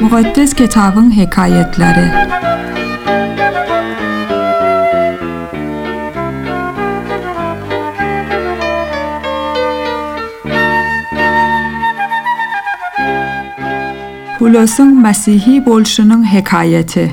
Mukaddes kitabın hikayetleri. Hulus'un Mesihi bolşunun hikayeti.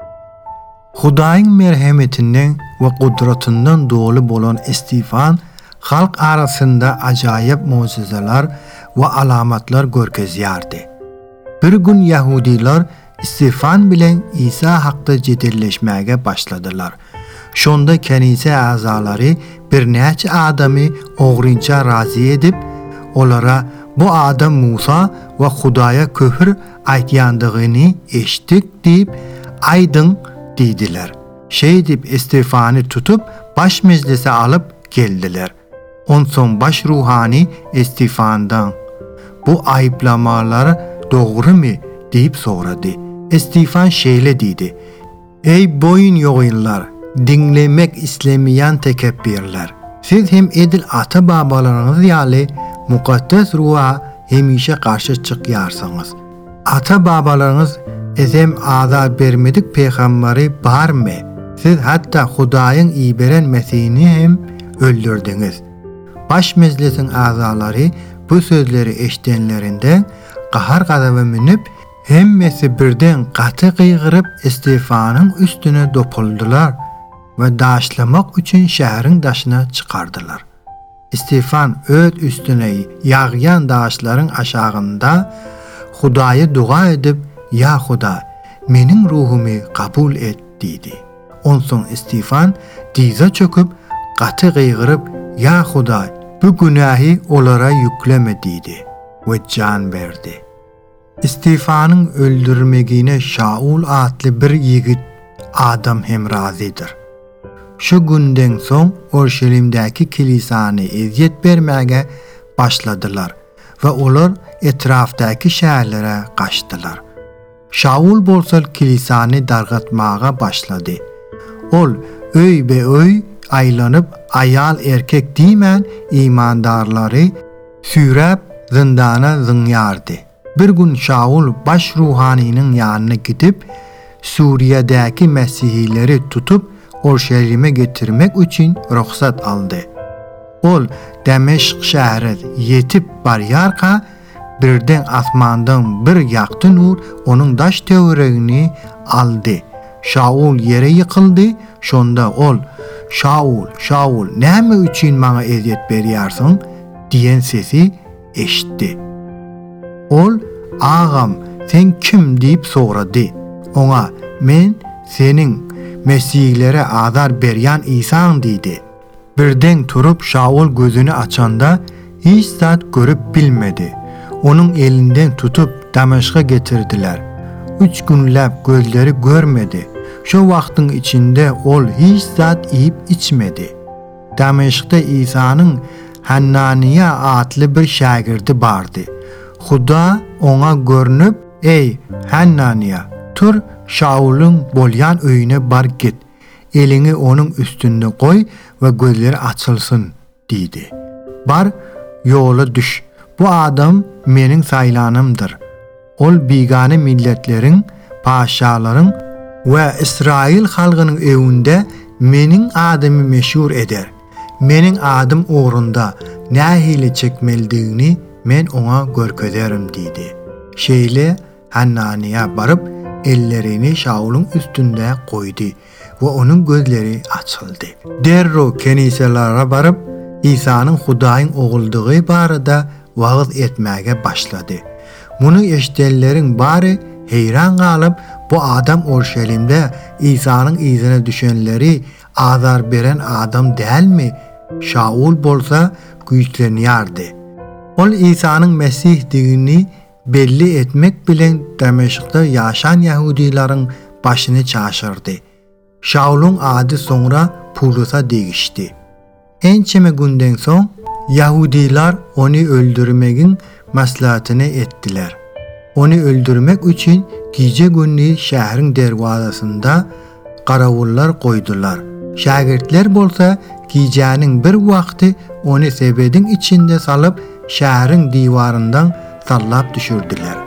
Hudaýyň merhemetinden we gudratynyň dolu bolan Estefan halk arasynda ajaýyp mojizeler we alamatlar görkezýärdi. Bir gün Yahudiler Estefan bilen İsa hakda jedelleşmäge başladylar. Şonda kenise azalary bir näçe adamy ogrynça razy edip, olara bu adam Musa we Hudaýa köhür aýtýandygyny eşitdik diýip aýdyn diýdiler. Şeýdip Estefany tutup baş meclise alıp geldiler. Onsoň baş ruhani Estefandan bu aýplamalar dogrymy diýip sorady. Estefan şeýle diýdi: Ey boyun ýogylar, dinlemek islemeýän tekebbirler. Siz hem edil ata babalaryňyz ýaly mukaddes ruha hemişe karşı çykýarsyňyz. Ata babalaryňyz ezem azap bermedik peýgamberi barmy? Siz hatta Hudaýyň iýberen Mesihini hem öldürdiňiz. Baş meclisiň azalary bu sözleri eşdenlerinde gahar gazaby minip hemmesi birden gaty gıýgyryp Estefanyň üstüne dopuldular we daşlamak üçin şäheriň daşyna çykardylar. Estefan öt üstüne ýagýan daşlaryň aşagynda Hudaýa dua edip, "Ya Huda, meniň ruhumy kabul et" diýdi. Onsoň Estefan dize çöküp gaty gıýgyryp, "Ya Huda, bu günahy olara yükleme" diýdi we can berdi. Estefanyň öldürmegine Şaul adly bir ýigit adam hem razydyr. Şu günden soň Orşelimdäki kilisany eziyet bermäge başladylar we olar etrafdaky şäherlere gaçdylar. Şaul bolsa kilisany dargatmaga başlady. Ol öý be öý aýlanyp aýal erkek diýmän imandarlary sürep zindana zyňýardy. Bir gün Şaul baş ruhaniniň ýanyna gidip Suriýedäki Mesihileri tutup Orşelim'e getirmek için ruhsat aldı. Ol Demeşk şäherine yetip barýarka birden asmandan bir ýakty nur onun daş töweregini aldy. Şaul yere ýykyldy. Şonda ol "Şaul, Şaul, näme üçin maňa eziyet berýärsiň?" diýen sesi eşitdi. Ol "Agam, sen kim?" diýip sorady. Oňa "Men seniň Mesihlere azar berýän İsaň" diýdi. Birden turup Şaul gözünü açanda hiç zat görüp bilmedi. Onun elinden tutup Dameşk'a getirdiler. 3 günläp gözleri görmedi. Şu wagtyň içinde ol hiç zat iýip içmedi. Dameşk'ta İsa'nın Hananiya adly bir şagirdi bardy. Huda ona görünüp "Ey Hananiya, tur Şaul'un bolyan öýüne bar git. Elini onun üstünde koy ve gözleri açılsın" diýdi. "Bar, yola düş. Bu adam meniň saýlanymdyr. Ol bigane milletleriň, paşalaryň we İsrail halkynyň öwünde meniň adymy meşhur eder. Meniň adym ugrunda nähili çekmeldigini men oňa görkezerim" diýdi. Şeýle Hananiya baryp ellerini Şaul'un üstünde koydu ve onun gözleri açıldı. Derro keniselere barıp İsa'nın Hudaýyň oguldygy barada wagt etmäge başladı. Muny eşitdenleriň bary heyran galyp bu adam Orşelimde İsa'nın izine düşenleri azar beren adam dälmi? Şaul bolsa güýçlenýärdi. Ol İsa'nın Mesih digini belli etmek bilen Dameşk'ta ýaşan Yahudilaryň başyny çaşyrdy. Şaul'un ady soňra Pulusa degişdi. Ençeme günden soň Yahudiler onu öldürmegiň maslahatyny etdiler. Onu öldürmek üçin gije günni şäheriň derwazasynda garawullar koydular. Şagirtler bolsa gijäniň bir wagty onu sebediň içinde salyp şäheriň diwaryndan sallap düşürdüler.